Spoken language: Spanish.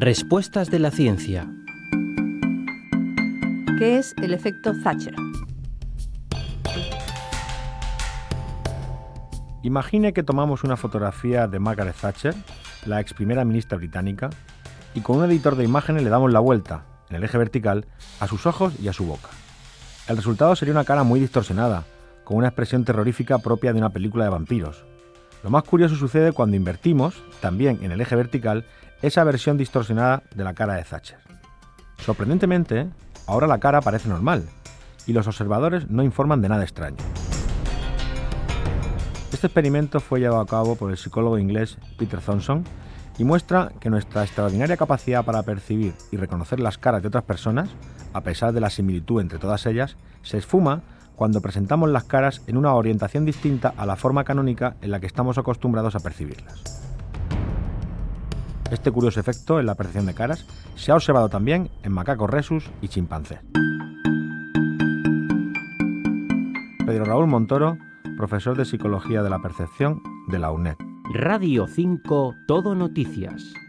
Respuestas de la ciencia. ¿Qué es el efecto Thatcher? Imagine que tomamos una fotografía de Margaret Thatcher, la ex primera ministra británica, y con un editor de imágenes le damos la vuelta, en el eje vertical, a sus ojos y a su boca. El resultado sería una cara muy distorsionada, con una expresión terrorífica propia de una película de vampiros. Lo más curioso sucede cuando invertimos, también en el eje vertical, esa versión distorsionada de la cara de Thatcher. Sorprendentemente, ahora la cara parece normal, y los observadores no informan de nada extraño. Este experimento fue llevado a cabo por el psicólogo inglés Peter Thomson y muestra que nuestra extraordinaria capacidad para percibir y reconocer las caras de otras personas, a pesar de la similitud entre todas ellas, se esfuma cuando presentamos las caras en una orientación distinta a la forma canónica en la que estamos acostumbrados a percibirlas. Este curioso efecto en la percepción de caras se ha observado también en macacos rhesus y chimpancés. Pedro Raúl Montoro, profesor de Psicología de la Percepción de la UNED. Radio 5 Todo Noticias.